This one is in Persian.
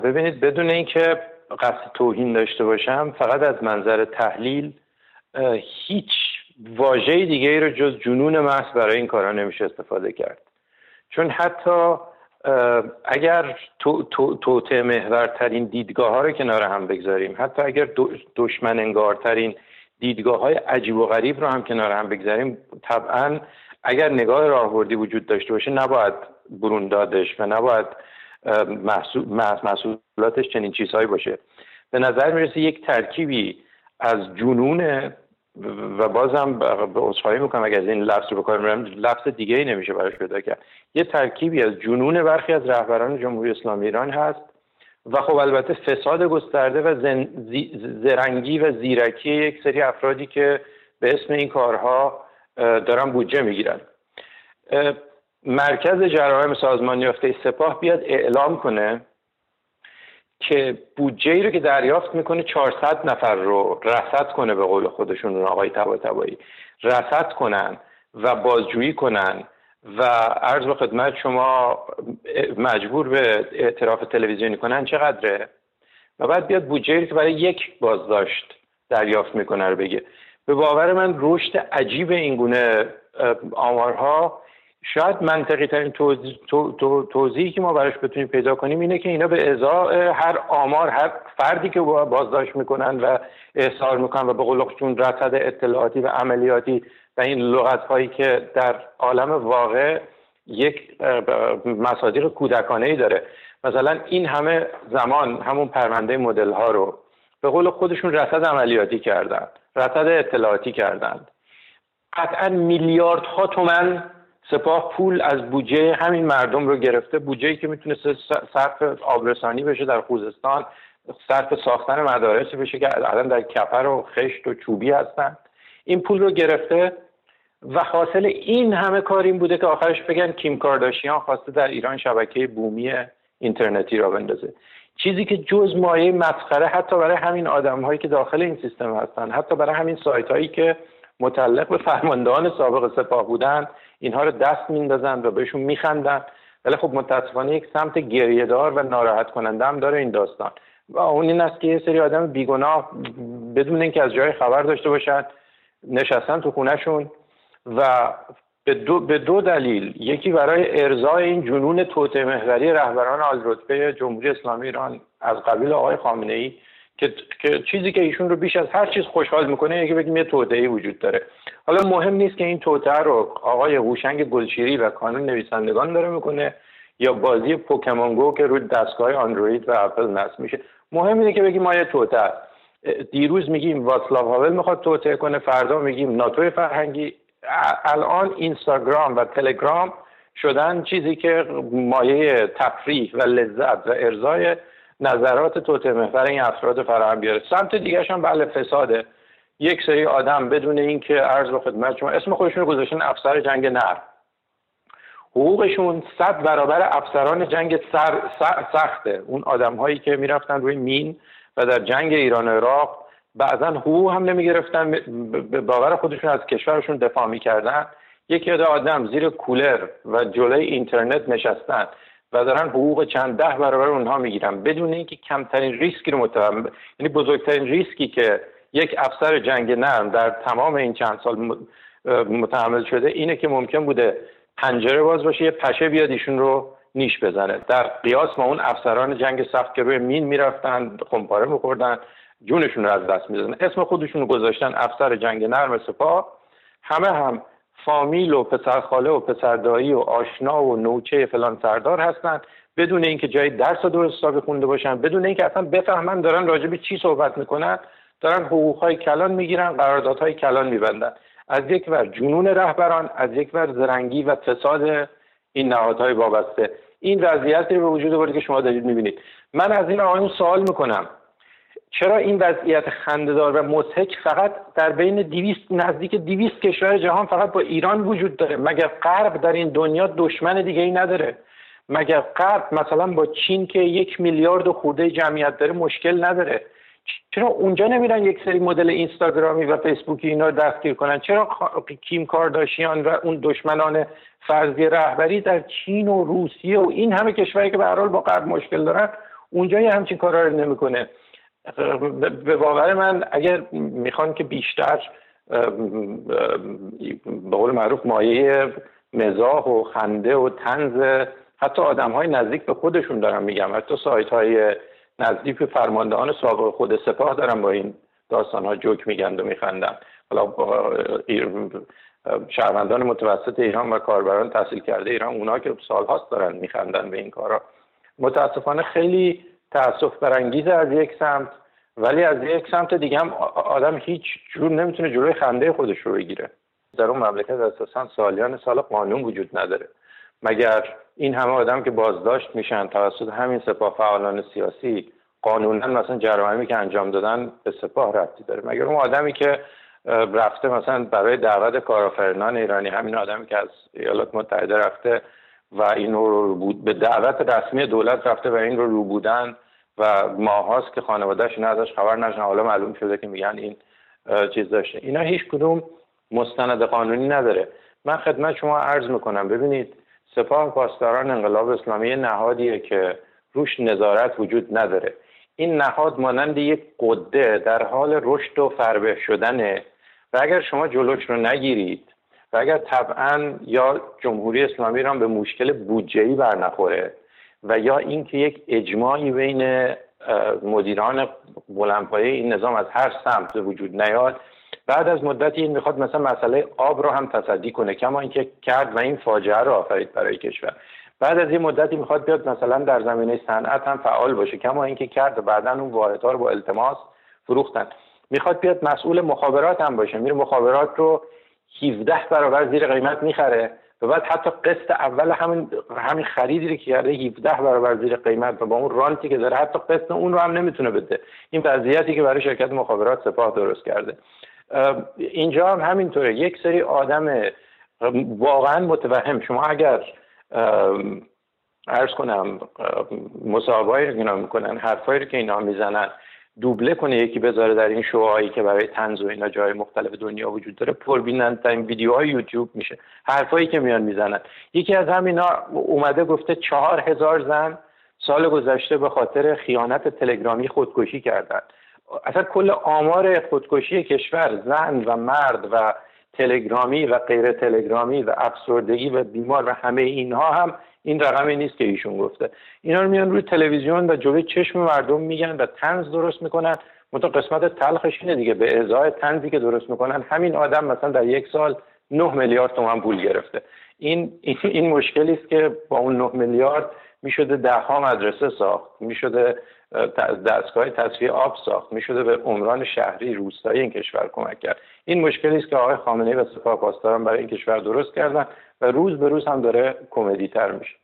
ببینید، بدون اینکه قصد توهین داشته باشم، فقط از منظر تحلیل هیچ واژه دیگه ای رو جز جنون محض برای این کارا نمیشه استفاده کرد. چون حتی اگر توطئه محورترین دیدگاه ها رو کنار هم بگذاریم، حتی اگر دشمن انگارترین دیدگاه های عجیب و غریب رو هم کنار هم بگذاریم، طبعا اگر نگاه راهبردی وجود داشته باشه نباید برون دادش و نباید محصولاتش چنین چیزهایی باشه. به نظر میرسه یک ترکیبی از جنونه و بازم به عذرخواهی میکنم اگر از این لفظ رو بکار میبرم، لفظ دیگه ای نمیشه براش پیدا کرد. یه ترکیبی از جنون برخی از رهبران جمهوری اسلامی ایران هست و خب البته فساد گسترده و زرنگی و زیرکی یک سری افرادی که به اسم این کارها دارن بودجه میگیرن. مرکز جرایم سازمان یافته سپاه بیاد اعلام کنه که بودجه‌ای رو که دریافت میکنه 400 نفر رو رصد کنه، به قول خودشون اون آقای طباطبایی رصد کنن و بازجویی کنن و عرض به خدمت شما مجبور به اعتراف تلویزیونی کنن چقدره و بعد بیاد بودجه‌ای که برای یک بازداشت دریافت میکنه رو بگه. به باور من رشد عجیب این گونه آمارها، شاید منطقی ترین توضیحی که ما براش بتونیم پیدا کنیم اینه که اینا به ازای هر آمار، هر فردی که بازداشت میکنن و احضار میکنن و به قول خودشون رصد اطلاعاتی و عملیاتی و این لغت‌هایی که در عالم واقع یک مصادیق کودکانه‌ای داره، مثلا این همه زمان همون پرونده مدل ها رو به قول خودشون رصد عملیاتی کردن، رصد اطلاعاتی کردن، قطعا میلیاردها تومان سپاه پول از بودجه همین مردم رو گرفته، بودجه‌ای که میتونست صرف آبرسانی بشه در خوزستان، صرف ساختن مدارس بشه که الان در کپر و خشت و چوبی هستن. این پول رو گرفته و حاصل این همه کار این بوده که آخرش بگن کیم کارداشیان خواسته در ایران شبکه بومی اینترنتی را بندازه، چیزی که جز مایه مسخره حتی برای همین آدم‌هایی که داخل این سیستم هستن، حتی برای همین سایت‌هایی که متعلق به فرماندهان سابق سپاه بودن، اینها رو دست میندازن و بهشون میخندن. ولی خب متاسفانه یک سمت گریه‌دار و ناراحت کننده هم داره این داستان و اون این است که یه سری آدم بیگناه بدون اینکه از جای خبر داشته باشن نشستن تو خونهشون و به دو دلیل، یکی برای ارضای این جنون توطئه محوری رهبران عالی‌رتبه جمهوری اسلامی ایران از قبیل آقای خامنه‌ای که چیزی که ایشون رو بیش از هر چیز خوشحال میکنه اینه که بگیم یه توطئه‌ای وجود داره. حالا مهم نیست که این توطئه رو آقای هوشنگ گلشیری و کانون نویسندگان داره میکنه یا بازی پوکمون گو که روی دستگاه اندروید و اپل نصب میشه. مهم اینه که بگیم ما یه توطئه، دیروز میگیم واتسلاو هاول میخواد توطئه کنه، فردا میگیم ناتو فرهنگی، الان اینستاگرام و تلگرام شدن چیزی که مایه تفریح و لذت و ارضای نظرات توطئه محور این افراد فراهم بیاره. سمت دیگه‌ش هم بله فساده. یک سری آدم بدون اینکه عرض به خدمت شما اسم خودشون رو گذاشتن افسر جنگ نرم، حقوقشون 100 برابر افسران جنگ سخته. اون آدم‌هایی که میرفتن روی مین و در جنگ ایران و عراق بعضا حقوق هم نمیگرفتن، به باور خودشون از کشورشون دفاع میکردن. یکی عده آدم زیر کولر و جلوی اینترنت نشستن و دارن حقوق چند ده برابر اونها میگیرن بدون اینکه کمترین ریسکی رو متحمل، یعنی بزرگترین ریسکی که یک افسر جنگ نرم در تمام این چند سال متحمل شده اینه که ممکن بوده پنجره باز باشه یه پشه بیاد ایشون رو نیش بزنه، در قیاس با اون افسران جنگ سخت که روی مین میرفتن خمپاره میخوردن جونشون رو از دست میدادن، اسم خودشون رو گذاشتن افسر جنگ نرم سپاه. همه هم فامیل و پسرخاله و پسردایی و آشنا و نوچه فلان سردار هستن بدون اینکه جای درس درست حسابی خونده باشن، بدون اینکه اصلا بفهمن دارن راجع به چی صحبت میکنن، دارن حقوقهای کلان میگیرن، قراردادهای کلان میبندن. از یک ور جنون رهبران، از یک ور زرنگی و فساد این نهادهای وابسته. این وضعیتی به وجود آورده که شما دارید میبینید. من از این آقایون سوال میکنم چرا این وضعیت خنده‌دار و مضحک فقط در بین نزدیک 200 کشور جهان فقط با ایران وجود داره؟ مگر غرب در این دنیا دشمن دیگه ای نداره؟ مگر غرب مثلا با چین که 1 میلیارد خورده جمعیت داره مشکل نداره؟ چرا اونجا نمیرن یک سری مدل اینستاگرامی و فیسبوکی اینا رو دستگیر کنن؟ چرا کیم کارداشیان و اون دشمنان فرضی رهبری در چین و روسیه و این همه کشوری که به هر حال با غرب مشکل دارن اونجا یه همچین کارا رو نمیکنه. به باور من اگر میخوان که بیشتر به قول معروف مایه مزاح و خنده و طنز حتی آدم‌های نزدیک به خودشون دارم میگم، حتی سایت‌های نزدیک به فرماندهان سابق خود سپاه دارن با این داستان‌ها جوک میگن و میخندن. حالا شهروندان متوسط ایران و کاربران تحصیل کرده ایران، اونا که سال‌هاست دارن میخندن به این کارا. متاسفانه خیلی تأسف برانگیزه از یک سمت، ولی از یک سمت دیگه هم آدم هیچ جور نمیتونه جلوی خنده خودش رو بگیره. در اون مملکت اساساً سالیان سال قانون وجود نداره. مگر این همه آدم که بازداشت میشن توسط همین سپاه فعالان سیاسی قانونا مثلا جرائمی که انجام دادن به سپاه ربطی داره؟ مگر اون آدمی که رفته مثلا برای دعوت کارآفرینان ایرانی، همین آدمی که از ایالات متحده رفته و این رو بود به دعوت رسمی دولت رفته و این رو بودن و ماهاست که خانواده‌اش ازش خبر نشن، حالا معلوم شده که میگن این چیز داشته. اینا هیچ کدوم مستند قانونی نداره. من خدمت شما عرض میکنم ببینید، سپاه پاسداران انقلاب اسلامی نهادیه که روش نظارت وجود نداره. این نهاد مانند یک قده در حال رشد و فربه شدنه و اگر شما جلوش رو نگیرید و اگر طبعا یا جمهوری اسلامی ایران به مشکل بودجه‌ای برنخوره و یا اینکه یک اجماعی بین مدیران بلندپایه این نظام از هر سمت وجود نیاد، بعد از مدتی این میخواد مثلا مسئله آب رو هم تصدی کنه کما اینکه کرد و این فاجعه رو آفرید برای کشور. بعد از این مدتی میخواد بیاد مثلا در زمینه صنعت هم فعال باشه کما اینکه کرد و بعداً اون واحدها رو با التماس فروختن. میخواد بیاد مسئول مخابرات هم باشه، میره مخابرات رو 17 برابر زیر قیمت میخره و بعد حتی قسط اول همین خریدی رو که کرده 17 برابر زیر قیمت و با اون رانتی که داره حتی قسط اون رو هم نمیتونه بده. این وضعیتی که برای شرکت مخابرات سپاه درست کرده. اینجا هم همینطوره. یک سری آدم واقعا متوهم، شما اگر عرض کنم مصاحبه‌ای رو اینا میکنن، حرفایی رو که اینا میزنن دوبله کنه یکی بذاره در این شوهایی که برای طنز و اینا جای مختلف دنیا وجود داره، پربینندترین ویدیوهای یوتیوب میشه. حرفایی که میان میزنن، یکی از همینا اومده گفته 4000 زن سال گذشته به خاطر خیانت تلگرامی خودکشی کردن. اصلا کل آمار خودکشی کشور، زن و مرد و تلگرامی و غیر تلگرامی و افسردگی و بیمار و همه اینها هم این رقمی نیست که ایشون گفته. اینا رو میان روی تلویزیون و جلوی چشم مردم میگن و طنز درست میکنن. منتها قسمت تلخش اینه دیگه، به ازای طنزی که درست میکنن همین آدم مثلا در یک سال 9 میلیارد تومان پول گرفته. این مشکلی است که با اون 9 میلیارد میشده 10 مدرسه ساخت، میشده دستگاه تصفیه آب ساخت، میشده به عمران شهری روستایی این کشور کمک کرد. این مشکلی است که آقای خامنه‌ای و سپاه پاسداران برای این کشور درست کردن و روز به روز هم داره کمدی تر میشه.